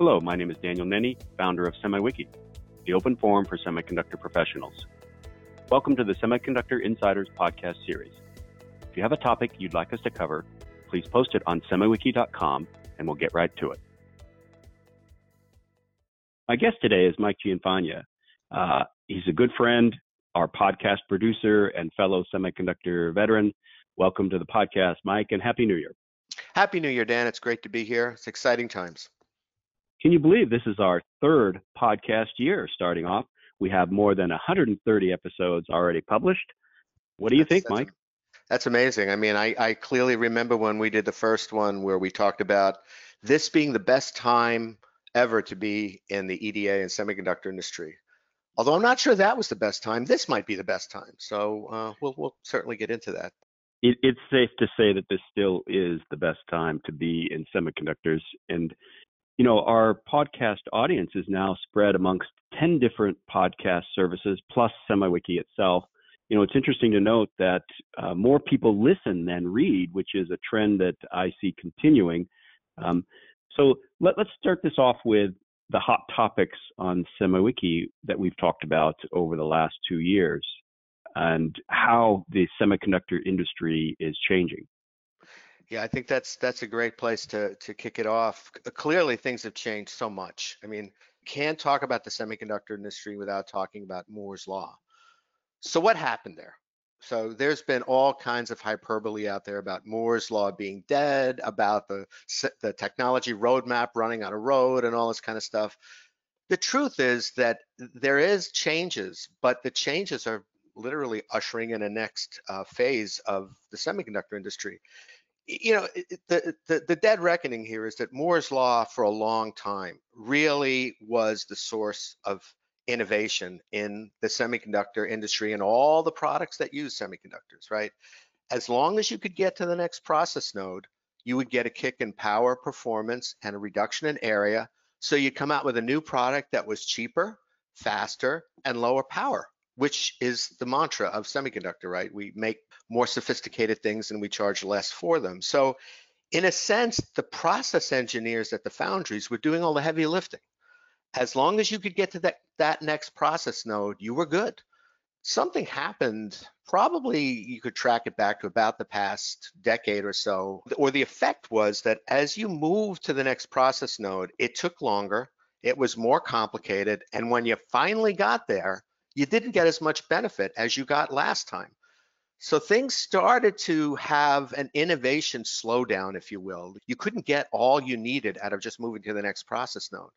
Hello, my name is Daniel Nenny, founder of SemiWiki, the open forum for semiconductor professionals. Welcome to the Semiconductor Insiders podcast series. If you have a topic you'd like us to cover, please post it on semiwiki.com and we'll get right to it. My guest today is Mike Gianfagna. He's a good friend, our podcast producer, and fellow semiconductor veteran. Welcome to the podcast, Mike, and Happy New Year. Happy New Year, Dan. It's great to be here. It's exciting times. Can you believe this is our third podcast year starting off? We have more than 130 episodes already published. What do you think, Mike? That's amazing. I mean, I clearly remember when we did the first one where we talked about this being the best time ever to be in the EDA and semiconductor industry. Although I'm not sure that was the best time, this might be the best time. So we'll certainly get into that. It's safe to say that this still is the best time to be in semiconductors. And, you know, our podcast audience is now spread amongst 10 different podcast services, plus SemiWiki itself. You know, it's interesting to note that more people listen than read, which is a trend that I see continuing. So let's start this off with the hot topics on SemiWiki that we've talked about over the last 2 years and how the semiconductor industry is changing. Yeah, I think that's a great place to kick it off. Clearly, things have changed so much. I mean, can't talk about the semiconductor industry without talking about Moore's Law. So what happened there? So there's been all kinds of hyperbole out there about Moore's Law being dead, about the technology roadmap running on a road and all this kind of stuff. The truth is that there is changes, but the changes are literally ushering in a next phase of the semiconductor industry. You know, the dead reckoning here is that Moore's Law for a long time really was the source of innovation in the semiconductor industry and all the products that use semiconductors, right? As long as you could get to the next process node, you would get a kick in power, performance, and a reduction in area. So you come out with a new product that was cheaper, faster, and lower power, which is the mantra of semiconductor, right? We make more sophisticated things and we charge less for them. So in a sense, the process engineers at the foundries were doing all the heavy lifting. As long as you could get to that next process node, you were good. Something happened, probably you could track it back to about the past decade or so, or the effect was that as you moved to the next process node, it took longer, it was more complicated, and when you finally got there, you didn't get as much benefit as you got last time. So things started to have an innovation slowdown, if you will. You couldn't get all you needed out of just moving to the next process node.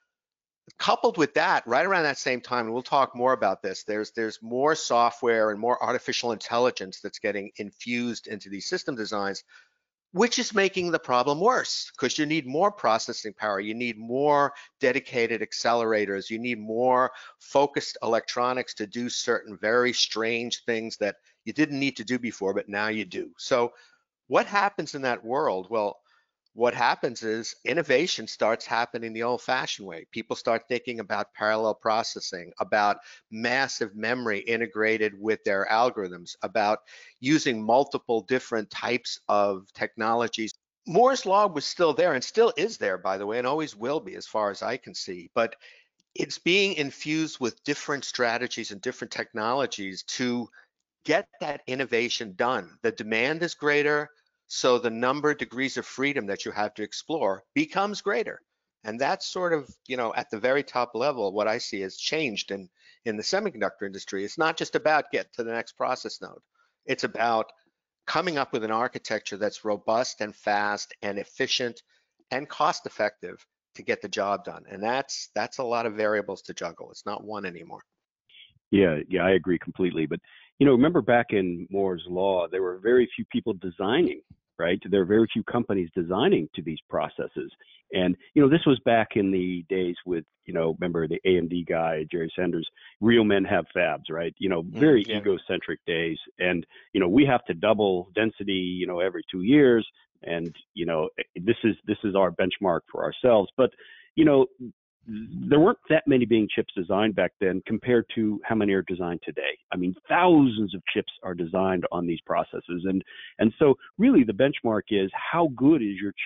Coupled with that, right around that same time, and we'll talk more about this, there's more software and more artificial intelligence that's getting infused into these system designs, which is making the problem worse because you need more processing power, you need more dedicated accelerators, you need more focused electronics to do certain very strange things that you didn't need to do before, but now you do. So what happens in that world? Well, what happens is innovation starts happening the old-fashioned way. People start thinking about parallel processing, about massive memory integrated with their algorithms, about using multiple different types of technologies. Moore's Law was still there and still is there, by the way, and always will be as far as I can see, but it's being infused with different strategies and different technologies to get that innovation done. The demand is greater, so the number of degrees of freedom that you have to explore becomes greater. And that's sort of, you know, at the very top level, what I see has changed in the semiconductor industry. It's not just about get to the next process node. It's about coming up with an architecture that's robust and fast and efficient and cost effective to get the job done. And that's a lot of variables to juggle. It's not one anymore. Yeah, I agree completely. But, you know, remember back in Moore's Law, there were very few people designing, right? There are very few companies designing to these processes. And, you know, this was back in the days with, you know, remember the AMD guy, Jerry Sanders, real men have fabs, right? You know, very egocentric days. And, you know, we have to double density, you know, every 2 years. And, you know, this is our benchmark for ourselves. But, you know, there weren't that many being chips designed back then compared to how many are designed today. I mean, thousands of chips are designed on these processes. And so really the benchmark is how good is your chip?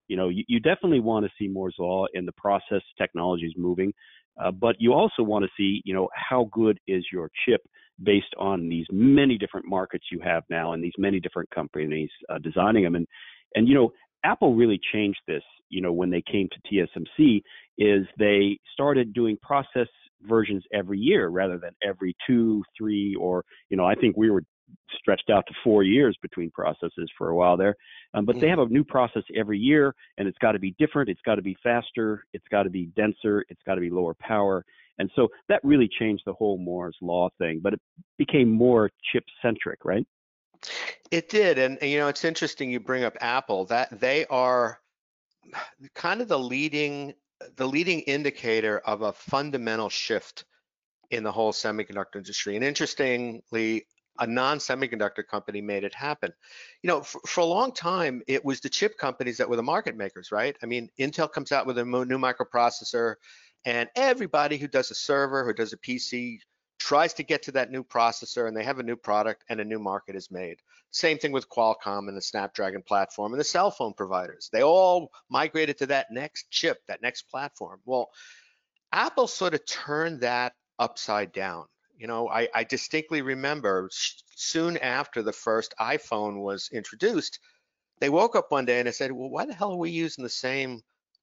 You definitely want to see Moore's law and the process technologies moving, but you also want to see, how good is your chip based on these many different markets you have now and these many different companies designing them. And Apple really changed this, when they came to TSMC, is they started doing process versions every year rather than every 2, 3, or, I think we were stretched out to 4 years between processes for a while there. But they have a new process every year, and it's got to be different. It's got to be faster. It's got to be denser. It's got to be lower power. And so that really changed the whole Moore's law thing, but it became more chip centric, right? It did. And it's interesting you bring up Apple, that they are kind of the leading indicator of a fundamental shift in the whole semiconductor industry. And interestingly, a non-semiconductor company made it happen. For a long time, it was the chip companies that were the market makers, right? I mean, Intel comes out with a new microprocessor, and everybody who does a server, who does a PC, tries to get to that new processor, and they have a new product and a new market is made. Same thing with Qualcomm and the Snapdragon platform and the cell phone providers. They all migrated to that next chip, that next platform. Well, Apple sort of turned that upside down. I distinctly remember soon after the first iPhone was introduced, they woke up one day and they said, well, why the hell are we using the same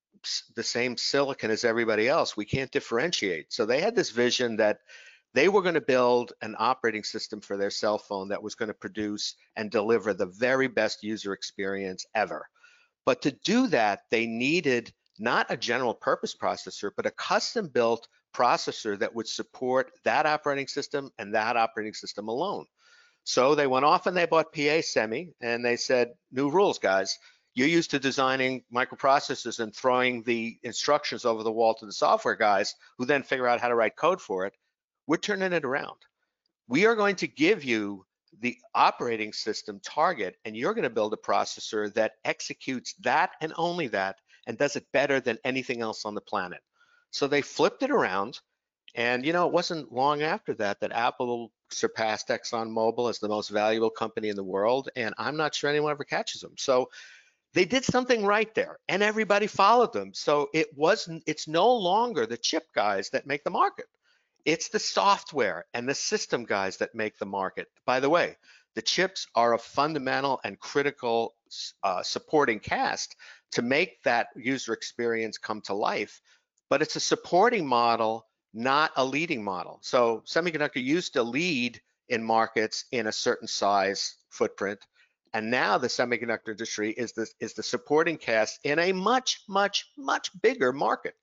silicon as everybody else? We can't differentiate. So they had this vision that they were going to build an operating system for their cell phone that was going to produce and deliver the very best user experience ever. But to do that, they needed not a general purpose processor, but a custom built processor that would support that operating system and that operating system alone. So they went off and they bought PA Semi, and they said, new rules, guys. You're used to designing microprocessors and throwing the instructions over the wall to the software guys who then figure out how to write code for it. We're turning it around. We are going to give you the operating system target, and you're going to build a processor that executes that and only that and does it better than anything else on the planet. So they flipped it around, and it wasn't long after that Apple surpassed ExxonMobil as the most valuable company in the world, and I'm not sure anyone ever catches them. So they did something right there, and everybody followed them. So it's no longer the chip guys that make the market. It's the software and the system guys that make the market. By the way, the chips are a fundamental and critical supporting cast to make that user experience come to life, but it's a supporting model, not a leading model. So semiconductor used to lead in markets in a certain size footprint, and now the semiconductor industry is the supporting cast in a much, much, much bigger market.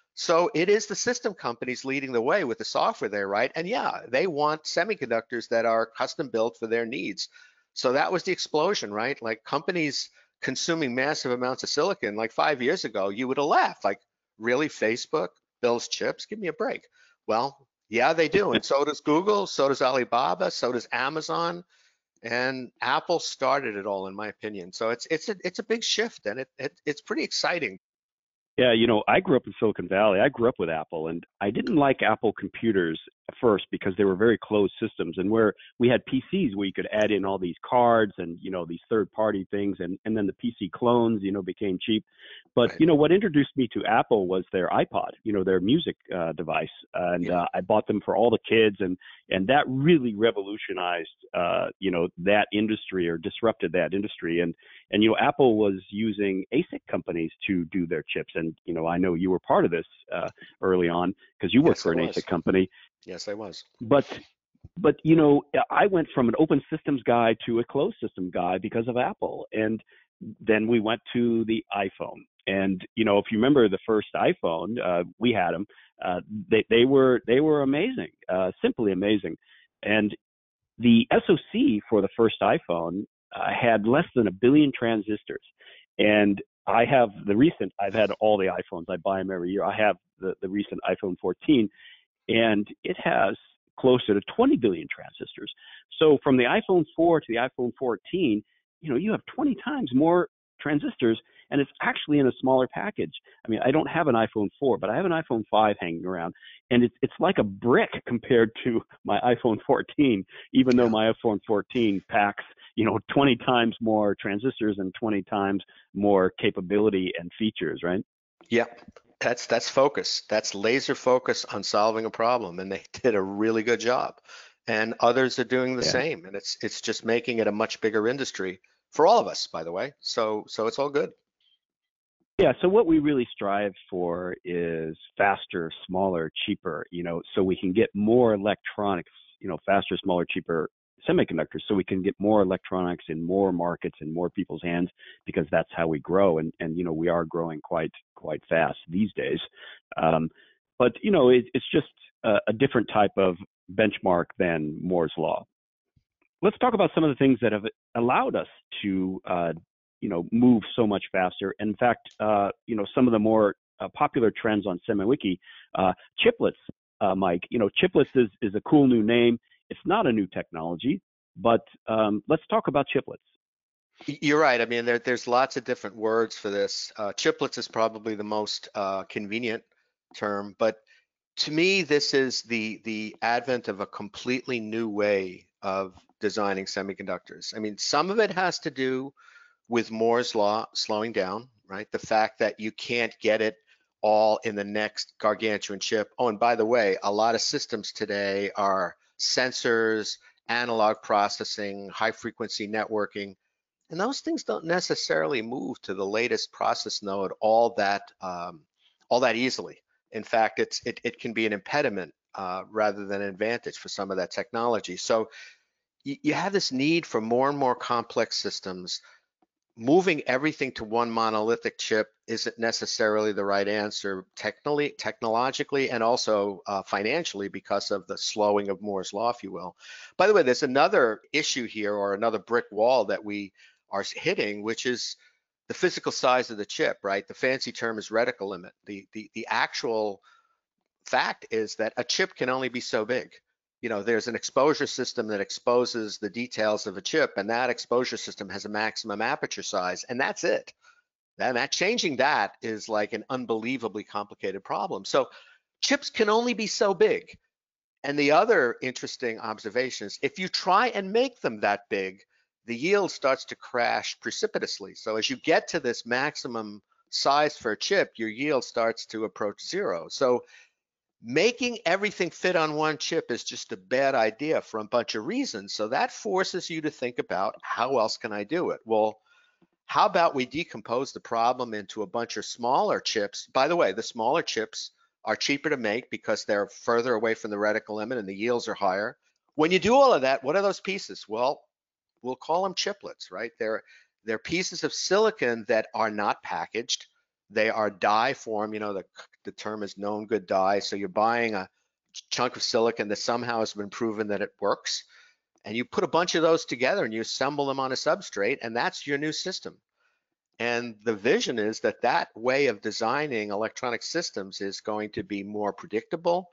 So it is the system companies leading the way with the software there, right? And yeah, they want semiconductors that are custom built for their needs. So that was the explosion, right? Like companies consuming massive amounts of silicon, like 5 years ago, you would have laughed, like, really, Facebook builds chips? Give me a break. Well, yeah, they do. And so does Google, so does Alibaba, so does Amazon, and Apple started it all, in my opinion. So it's a big shift, and it's pretty exciting. Yeah, I grew up in Silicon Valley. I grew up with Apple, and I didn't like Apple computers at first because they were very closed systems, and where we had PCs where you could add in all these cards and, these third-party things, and then the PC clones, became cheap. But, Right. What introduced me to Apple was their iPod, their music device. And Yeah. I bought them for all the kids, and that really revolutionized, that industry, or disrupted that industry. And Apple was using ASIC companies to do their chips. And, I know you were part of this early on because you worked Yes, for I an was. ASIC company. Yes, I was. But I went from an open systems guy to a closed system guy because of Apple. And then we went to the iPhone. And, if you remember the first iPhone, we had them. They were amazing, simply amazing. And the SoC for the first iPhone had less than 1 billion transistors. And I've had all the iPhones. I buy them every year. I have the recent iPhone 14, and it has closer to 20 billion transistors. So from the iPhone 4 to the iPhone 14, you have 20 times more transistors, and it's actually in a smaller package. I mean, I don't have an iPhone 4, but I have an iPhone 5 hanging around, and it's like a brick compared to my iPhone 14, even though Yeah. my iPhone 14 packs, 20 times more transistors and 20 times more capability and features, right? Yeah, that's focus. That's laser focus on solving a problem, and they did a really good job. And others are doing the Yeah. same, and it's just making it a much bigger industry for all of us, by the way. So it's all good. Yeah, so what we really strive for is faster, smaller, cheaper, so we can get more electronics, faster, smaller, cheaper semiconductors, so we can get more electronics in more markets in more people's hands, because that's how we grow. And we are growing quite fast these days. But it's just a different type of benchmark than Moore's law. Let's talk about some of the things that have allowed us to move so much faster. In fact, some of the more popular trends on SemiWiki, chiplets, Mike. Chiplets is a cool new name. It's not a new technology, but let's talk about chiplets. You're right. I mean, there's lots of different words for this. Chiplets is probably the most convenient term, but to me, this is the advent of a completely new way of designing semiconductors. I mean, some of it has to do with Moore's law slowing down, right? The fact that you can't get it all in the next gargantuan chip. Oh, and by the way, a lot of systems today are sensors, analog processing, high frequency networking, and those things don't necessarily move to the latest process node all that easily. In fact, it can be an impediment rather than an advantage for some of that technology. So you have this need for more and more complex systems. Moving everything to one monolithic chip isn't necessarily the right answer technologically, and also financially, because of the slowing of Moore's law, if you will. By the way, there's another issue here, or another brick wall that we are hitting, which is the physical size of the chip, right? The fancy term is reticle limit. The actual fact is that a chip can only be so big. There's an exposure system that exposes the details of a chip, and that exposure system has a maximum aperture size, and that's it. And changing that is like an unbelievably complicated problem. So chips can only be so big. And the other interesting observation is, if you try and make them that big, the yield starts to crash precipitously. So as you get to this maximum size for a chip, your yield starts to approach zero. So making everything fit on one chip is just a bad idea for a bunch of reasons. So that forces you to think about, how else can I do it? Well, how about we decompose the problem into a bunch of smaller chips? By the way, the smaller chips are cheaper to make because they're further away from the reticle limit and the yields are higher. When you do all of that, what are those pieces? Well, we'll call them chiplets, right? They're pieces of silicon that are not packaged. They are die form. The term is known good die. So you're buying a chunk of silicon that somehow has been proven that it works, and you put a bunch of those together and you assemble them on a substrate, and that's your new system. And the vision is that that way of designing electronic systems is going to be more predictable,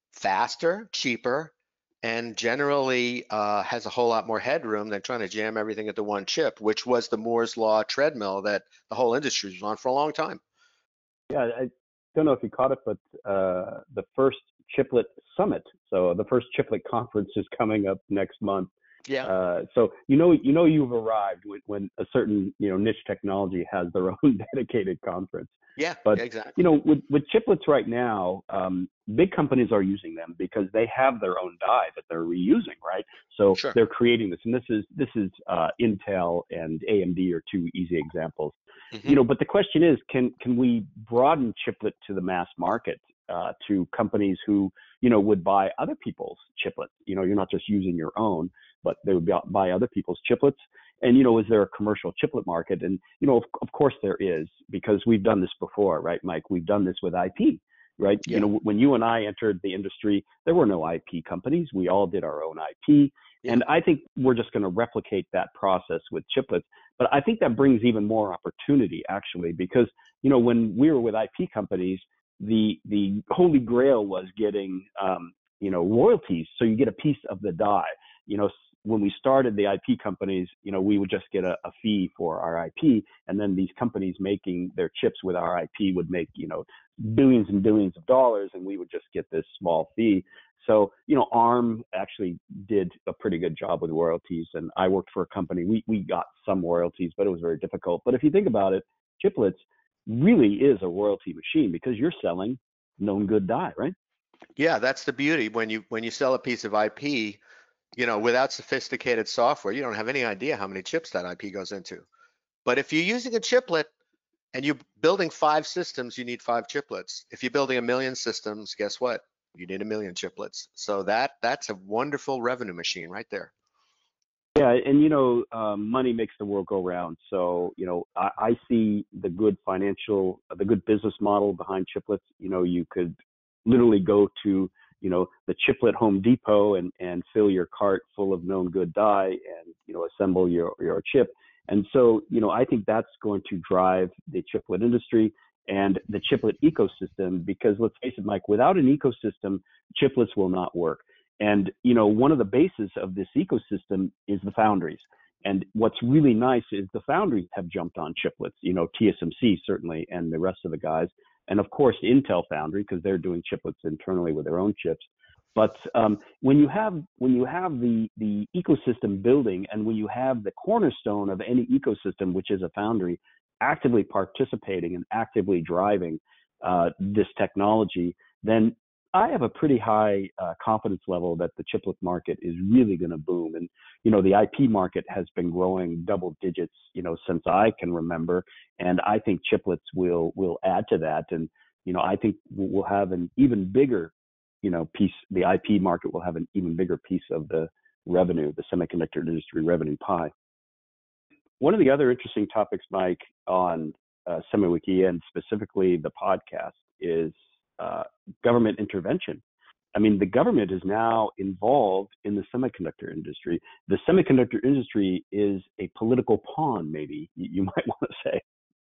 faster, cheaper, and generally has a whole lot more headroom than trying to jam everything into one chip, which was the Moore's law treadmill that the whole industry was on for a long time. Yeah, I don't know if you caught it, but the first chiplet summit, so the first chiplet conference, is coming up next month. Yeah. So you've arrived when a certain niche technology has their own dedicated conference. Yeah. But Exactly. with chiplets right now, big companies are using them because they have their own die that they're reusing, right? So Sure. they're creating this, and this is Intel and AMD are two easy examples. Mm-hmm. But the question is, can we broaden chiplet to the mass market, to companies who would buy other people's chiplets? You're not just using your own, but they would buy other people's chiplets. And is there a commercial chiplet market? And of course there is, because we've done this before, right, Mike? We've done this with IP, right? Yeah. When you and I entered the industry, there were no IP companies. We all did our own IP. Yeah. And I think we're just going to replicate that process with chiplets. But I think that brings even more opportunity, actually, because when we were with IP companies, the holy grail was getting royalties, so you get a piece of the die. When we started the IP companies, we would just get a fee for our IP, and then these companies making their chips with our IP would make billions and billions of dollars, and we would just get this small fee. So, ARM actually did a pretty good job with royalties, and I worked for a company. We got some royalties, but it was very difficult. But if you think about it, chiplets really is a royalty machine because you're selling known good die, right? Yeah, that's the beauty. When you sell a piece of IP, without sophisticated software, you don't have any idea how many chips that IP goes into. But if you're using a chiplet and you're building 5 systems, you need 5 chiplets. If you're building 1 million systems, guess what? You need 1 million chiplets. So that's a wonderful revenue machine right there. Yeah, and money makes the world go round. So, I see the good business model behind chiplets. You could literally go to, the chiplet Home Depot and fill your cart full of known good die and, assemble your chip. And so, I think that's going to drive the chiplet industry and the chiplet ecosystem, because let's face it, Mike, without an ecosystem, chiplets will not work. And, one of the bases of this ecosystem is the foundries. And what's really nice is the foundries have jumped on chiplets, TSMC certainly, and the rest of the guys. And of course, Intel Foundry, because they're doing chiplets internally with their own chips. But when you have the ecosystem building, and when you have the cornerstone of any ecosystem, which is a foundry, actively participating and actively driving this technology, then I have a pretty high confidence level that the chiplet market is really going to boom. And, the IP market has been growing double digits, since I can remember. And I think chiplets will add to that. And, I think we'll have an even bigger, piece, the IP market will have an even bigger piece of the revenue, the semiconductor industry revenue pie. One of the other interesting topics, Mike, on SemiWiki and specifically the podcast is government intervention. I mean, the government is now involved in the semiconductor industry. The semiconductor industry is a political pawn, maybe you might want to say.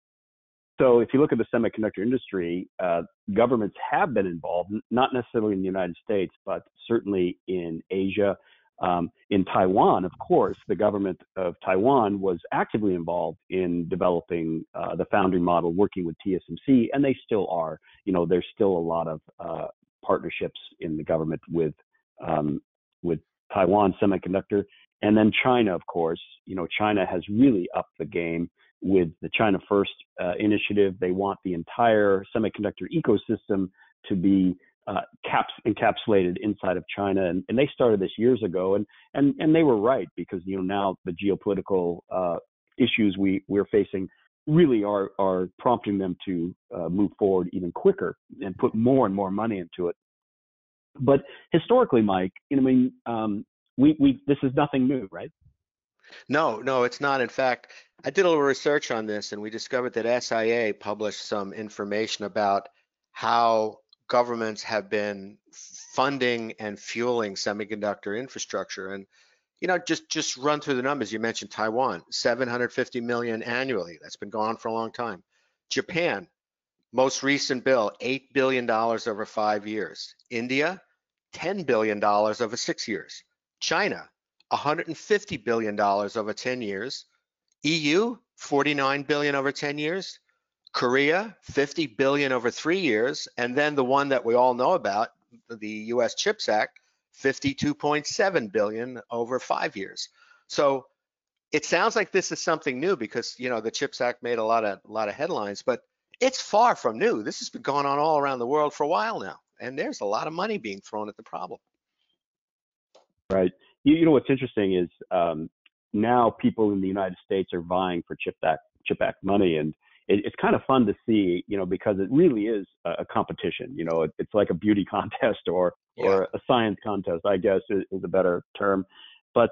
So if you look at the semiconductor industry, governments have been involved, not necessarily in the United States, but certainly in Asia. In Taiwan, of course, the government of Taiwan was actively involved in developing the foundry model, working with TSMC, and they still are. There's still a lot of partnerships in the government with Taiwan Semiconductor, and then China, of course. China has really upped the game with the China First initiative. They want the entire semiconductor ecosystem to be encapsulated inside of China, and they started this years ago, and they were right, because now the geopolitical issues we're facing really are prompting them to move forward even quicker and put more and more money into it. But historically, Mike, this is nothing new, right? No, it's not. In fact, I did a little research on this, and we discovered that SIA published some information about how governments have been funding and fueling semiconductor infrastructure. And just run through the numbers. You mentioned Taiwan, 750 million annually. That's been going on for a long time. Japan, most recent bill, $8 billion over 5 years. India, $10 billion over 6 years. China, $150 billion over 10 years. EU, $49 billion over 10 years. Korea, $50 billion over 3 years. And then the one that we all know about, the US CHIPS Act, $52.7 billion over 5 years. So it sounds like this is something new, because the CHIPS Act made a lot of headlines, but it's far from new. This has been going on all around the world for a while now, and there's a lot of money being thrown at the problem. Right. What's interesting is now people in the United States are vying for CHIPS Act money, and it's kind of fun to see, because it really is a competition. It's like a beauty contest or a science contest, I guess is a better term. But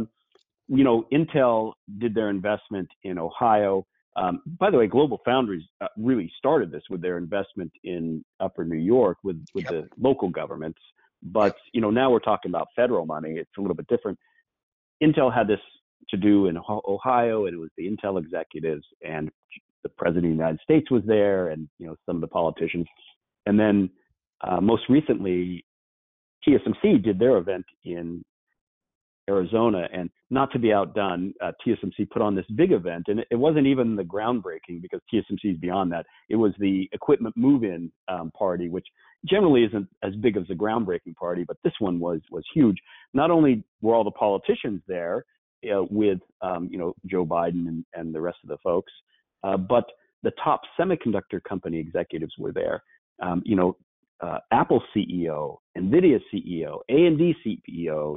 Intel did their investment in Ohio. By the way, Global Foundries really started this with their investment in Upper New York with the local governments. But now we're talking about federal money. It's a little bit different. Intel had this to do in Ohio, and it was the Intel executives, and the president of the United States was there, and some of the politicians. And then most recently, TSMC did their event in Arizona. And not to be outdone, TSMC put on this big event, and it wasn't even the groundbreaking because TSMC is beyond that. It was the equipment move-in party, which generally isn't as big as the groundbreaking party, but this one was huge. Not only were all the politicians there with Joe Biden and the rest of the folks, but the top semiconductor company executives were there. Apple CEO, NVIDIA CEO, AMD CEO,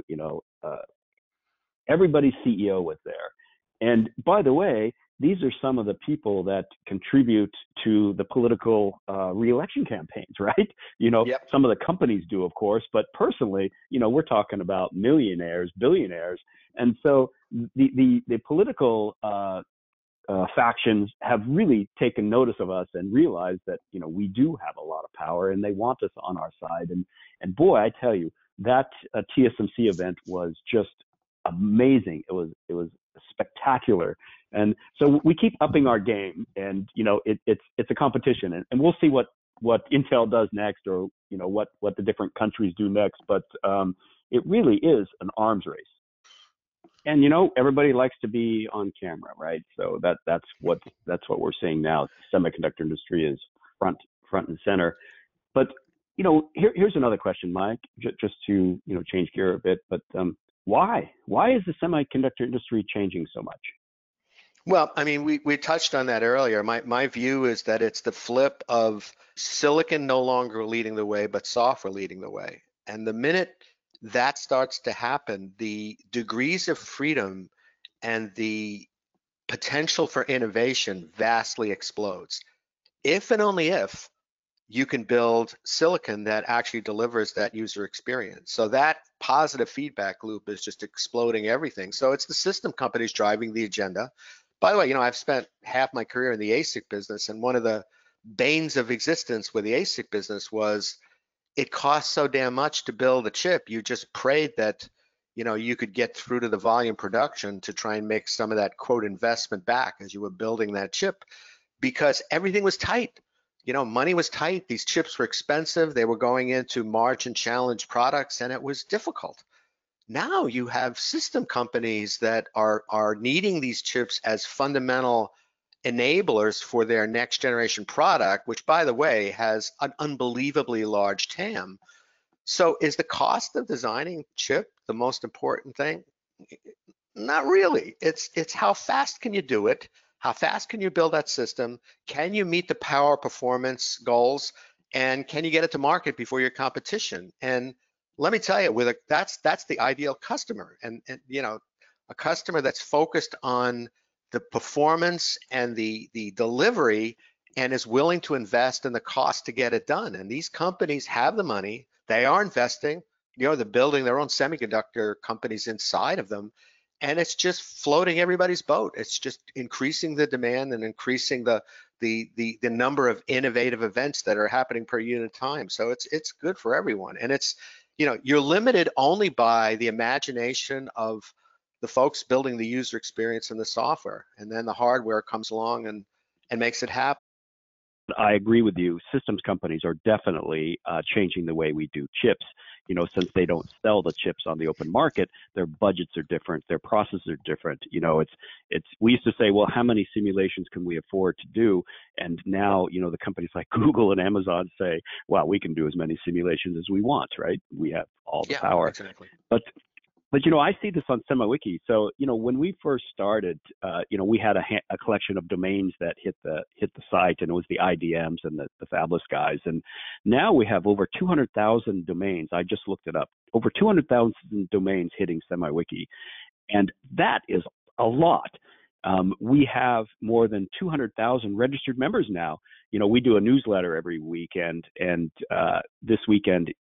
everybody's CEO was there. And by the way, these are some of the people that contribute to the political reelection campaigns, right? Yep. Some of the companies do, of course, but personally, we're talking about millionaires, billionaires. And so the political factions have really taken notice of us and realized that, we do have a lot of power and they want us on our side. And boy, I tell you, that TSMC event was just amazing. It was spectacular. And so we keep upping our game, and it's a competition, and we'll see what Intel does next, or what the different countries do next. But it really is an arms race. And everybody likes to be on camera, right? So that's what we're seeing now. The semiconductor industry is front and center. But here's another question, Mike, just to change gear a bit. But why is the semiconductor industry changing so much? Well, I mean, we touched on that earlier. My view is that it's the flip of silicon no longer leading the way, but software leading the way. And the minute that starts to happen, the degrees of freedom and the potential for innovation vastly explodes. If and only if you can build silicon that actually delivers that user experience. So that positive feedback loop is just exploding everything. So it's the system companies driving the agenda. By the way, I've spent half my career in the ASIC business, and one of the banes of existence with the ASIC business was it cost so damn much to build a chip. You just prayed that you could get through to the volume production to try and make some of that quote investment back as you were building that chip, because everything was tight. Money was tight. These chips were expensive. They were going into margin challenged products, and it was difficult. Now you have system companies that are needing these chips as fundamental enablers for their next generation product, which, by the way, has an unbelievably large TAM. So is the cost of designing chip the most important thing? Not really. It's how fast can you do it? How fast can you build that system? Can you meet the power performance goals? And can you get it to market before your competition? And let me tell you, that's the ideal customer. And a customer that's focused on the performance and the delivery and is willing to invest in the cost to get it done. And these companies have the money. They are investing. They're building their own semiconductor companies inside of them. And it's just floating everybody's boat. It's just increasing the demand and increasing the number of innovative events that are happening per unit of time. So it's good for everyone. And it's, you're limited only by the imagination of the folks building the user experience and the software. And then the hardware comes along and makes it happen. I agree with you. Systems companies are definitely changing the way we do chips. Since they don't sell the chips on the open market, their budgets are different, their processes are different. We used to say, well, how many simulations can we afford to do? And now, the companies like Google and Amazon say, well, we can do as many simulations as we want, right? We have all the power. Exactly. But I see this on SemiWiki. So when we first started, we had a collection of domains that hit the site, and it was the IDMs and the fabless guys. And now we have over 200,000 domains. I just looked it up. Over 200,000 domains hitting SemiWiki, and that is a lot. We have more than 200,000 registered members now. We do a newsletter every weekend, and this weekend,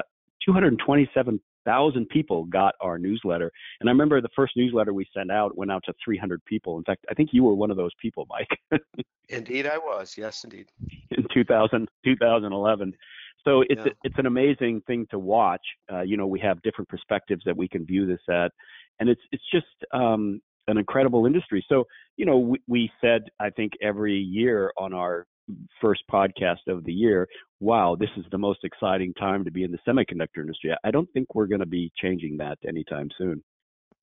227,000 people got our newsletter. And I remember the first newsletter we sent out went out to 300 people. In fact, I think you were one of those people, Mike. Indeed, I was. Yes, indeed. In 2011. So it's an amazing thing to watch. We have different perspectives that we can view this at, and it's just an incredible industry. So, we said, I think every year on our first podcast of the year, wow, this is the most exciting time to be in the semiconductor industry. I don't think we're going to be changing that anytime soon.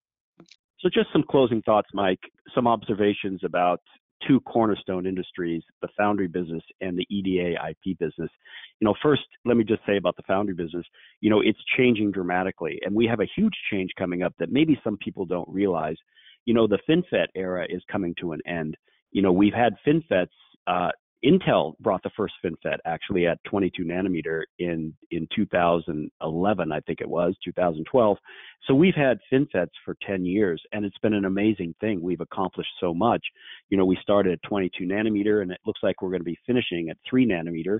So just some closing thoughts, Mike, some observations about two cornerstone industries, the foundry business and the EDA IP business. First, let me just say about the foundry business, it's changing dramatically, and we have a huge change coming up that maybe some people don't realize. The FinFET era is coming to an end. We've had FinFETs. Intel brought the first FinFET actually at 22 nanometer in 2011, I think it was 2012. So we've had FinFETs for 10 years, and it's been an amazing thing. We've accomplished so much. We started at 22 nanometer, and it looks like we're going to be finishing at 3 nanometer.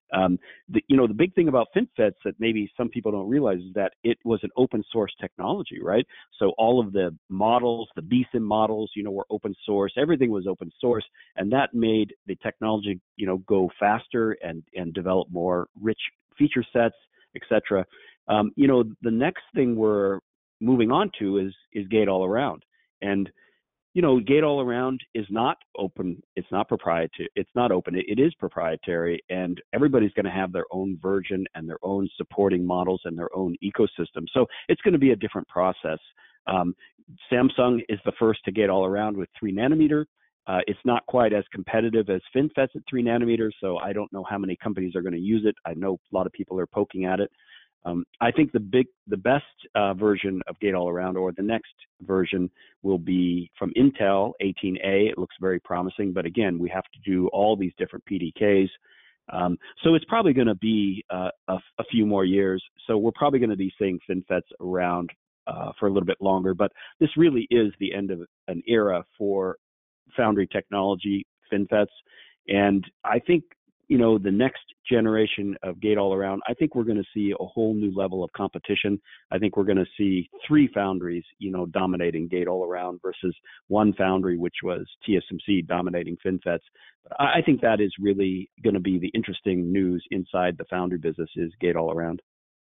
The big thing about FinFETs that maybe some people don't realize is that it was an open source technology, right? So all of the models, the BSIM models, were open source. Everything was open source, and that made the technology, go faster and develop more rich feature sets, etc. The next thing we're moving on to is gate all around, and gate all around is not open. It's not proprietary. It's not open. It is proprietary, and everybody's going to have their own version and their own supporting models and their own ecosystem. So it's going to be a different process. Samsung is the first to gate all around with 3 nanometer. It's not quite as competitive as FinFETs at 3 nanometers, so I don't know how many companies are going to use it. I know a lot of people are poking at it. I think the best version of gate all around, or the next version, will be from Intel 18A. It looks very promising, but again, we have to do all these different PDKs. So it's probably going to be a few more years. So we're probably going to be seeing FinFETs around for a little bit longer, but this really is the end of an era for foundry technology, FinFETs, and I think the next generation of gate all around, I think we're going to see a whole new level of competition. I think we're going to see 3 foundries, dominating gate all around versus 1 foundry, which was TSMC dominating FinFETs. But I think that is really going to be the interesting news inside the foundry business, is gate all around.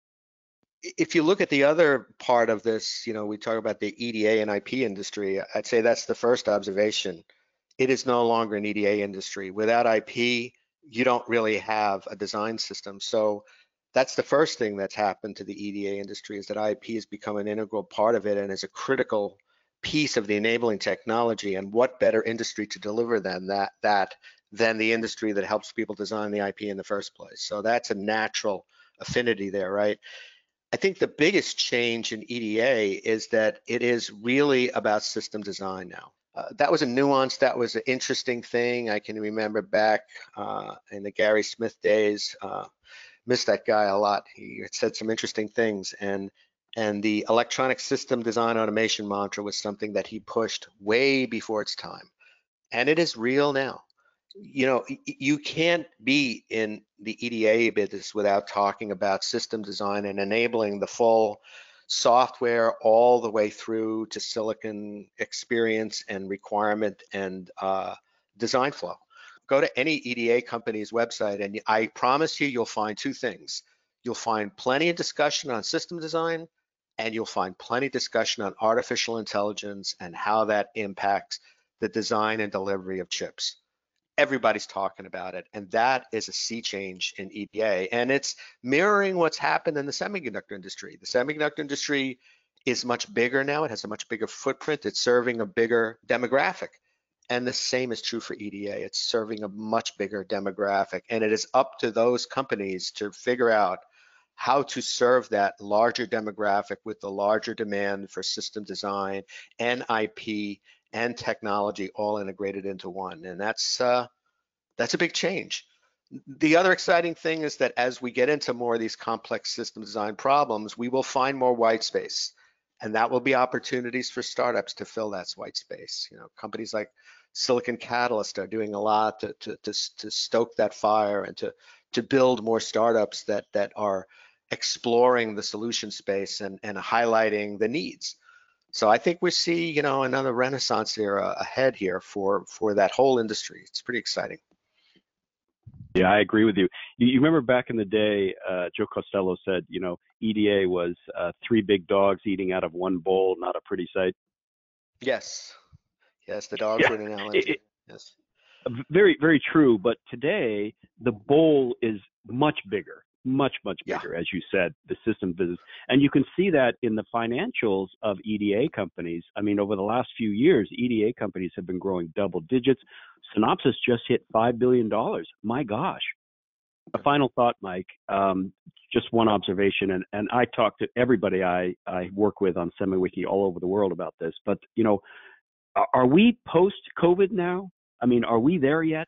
If you look at the other part of this, we talk about the EDA and IP industry. I'd say that's the first observation. It is no longer an EDA industry. Without IP, you don't really have a design system. So that's the first thing that's happened to the EDA industry, is that IP has become an integral part of it and is a critical piece of the enabling technology. And what better industry to deliver than than the industry that helps people design the IP in the first place. So that's a natural affinity there, right? I think the biggest change in EDA is that it is really about system design now. That was a nuance, that was an interesting thing. I can remember back in the Gary Smith days, missed that guy a lot. He had said some interesting things, and the electronic system design automation mantra was something that he pushed way before its time. And it is real now. You can't be in the EDA business without talking about system design and enabling the full software all the way through to silicon experience and requirement and design flow. Go to any EDA company's website, and I promise you'll find 2 things. You'll find plenty of discussion on system design, and you'll find plenty of discussion on artificial intelligence and how that impacts the design and delivery of chips. Everybody's talking about it, and that is a sea change in EDA, and it's mirroring what's happened in the semiconductor industry. The semiconductor industry is much bigger now. It has a much bigger footprint. It's serving a bigger demographic, and the same is true for EDA. It's serving a much bigger demographic, and it is up to those companies to figure out how to serve that larger demographic with the larger demand for system design and IP and technology all integrated into one. And that's a big change. The other exciting thing is that as we get into more of these complex system design problems, we will find more white space, and that will be opportunities for startups to fill that white space. Companies like Silicon Catalyst are doing a lot to stoke that fire and to build more startups that are exploring the solution space and highlighting the needs. So I think we see, another renaissance era ahead here for that whole industry. It's pretty exciting. Yeah, I agree with you. You remember back in the day, Joe Costello said, EDA was 3 big dogs eating out of 1 bowl, not a pretty sight. Yes, the dogs were an analogy. Yes. Very, very true. But today, the bowl is much bigger. much Yeah. bigger, as you said, the system business. And you can see that in the financials of EDA companies. I mean, over the last few years, EDA companies have been growing double digits. Synopsys just hit $5 billion. My gosh. A final thought, Mike, just one observation, and I talk to everybody I work with on SemiWiki all over the world about this, but, you know, are we post-COVID now? I mean, are we there yet?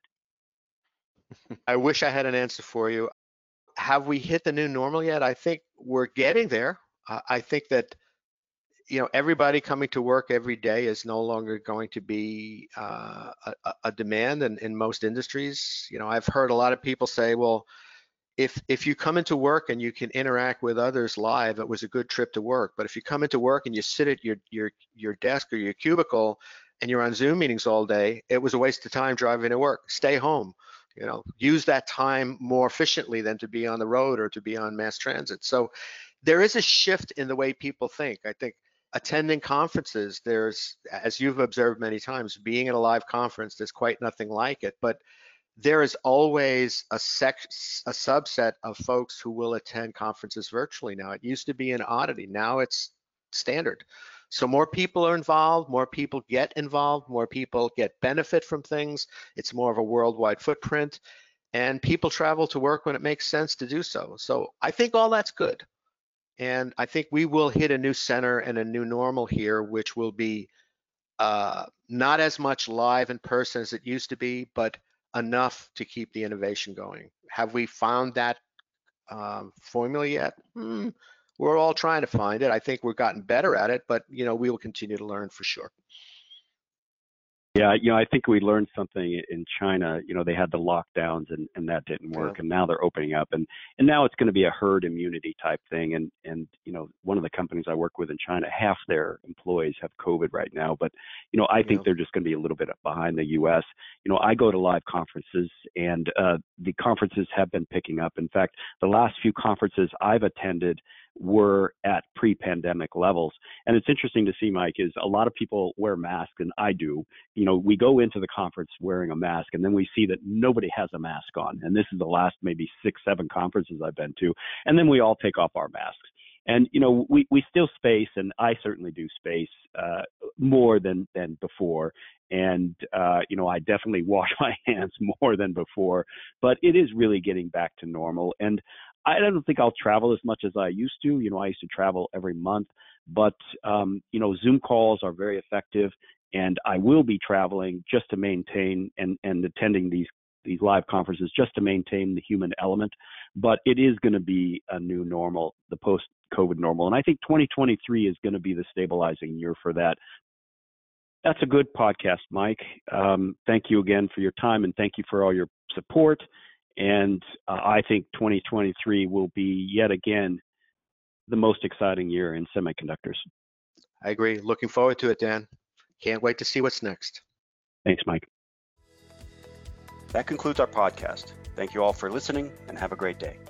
I wish I had an answer for you. Have we hit the new normal yet? I think we're getting there. I think that, you know, everybody coming to work every day is no longer going to be a demand in most industries. You know, I've heard a lot of people say, well, if you come into work and you can interact with others live, it was a good trip to work. But if you come into work and you sit at your desk or your cubicle and you're on Zoom meetings all day, it was a waste of time driving to work. Stay home. You know, use that time more efficiently than to be on the road or to be on mass transit. So there is a shift in the way people think. I think attending conferences, there's, as you've observed many times, being at a live conference, there's quite nothing like it. But there is always a subset of folks who will attend conferences virtually now. It used to be an oddity. Now it's standard. So more people are involved, more people get involved, more people get benefit from things. It's more of a worldwide footprint, and people travel to work when it makes sense to do so. So I think all that's good. And I think we will hit a new center and a new normal here, which will be not as much live in person as it used to be, but enough to keep the innovation going. Have we found that formula yet? We're all trying to find it. I think we've gotten better at it, but, you know, we will continue to learn for sure. Yeah, you know, I think we learned something in China. You know, they had the lockdowns and that didn't work, and now they're opening up, and now it's going to be a herd immunity type thing. And you know, one of the companies I work with in China, half their employees have COVID right now, but you know, I think they're just going to be a little bit behind the U.S. You know, I go to live conferences, and the conferences have been picking up. In fact, the last few conferences I've attended were at pre-pandemic levels. And it's interesting to see, Mike, is a lot of people wear masks, and I do. You know, we go into the conference wearing a mask, and then we see that nobody has a mask on. And this is the last maybe 6-7 conferences I've been to. And then we all take off our masks. And, you know, we still space, and I certainly do space more than before. And, you know, I definitely wash my hands more than before, but it is really getting back to normal. And I don't think I'll travel as much as I used to. You know, I used to travel every month, but, you know, Zoom calls are very effective, and I will be traveling just to maintain and attending these live conferences just to maintain the human element. But it is going to be a new normal, the post-COVID normal. And I think 2023 is going to be the stabilizing year for that. That's a good podcast, Mike. Thank you again for your time, and thank you for all your support. And I think 2023 will be yet again the most exciting year in semiconductors. I agree. Looking forward to it, Dan. Can't wait to see what's next. Thanks, Mike. That concludes our podcast. Thank you all for listening, and have a great day.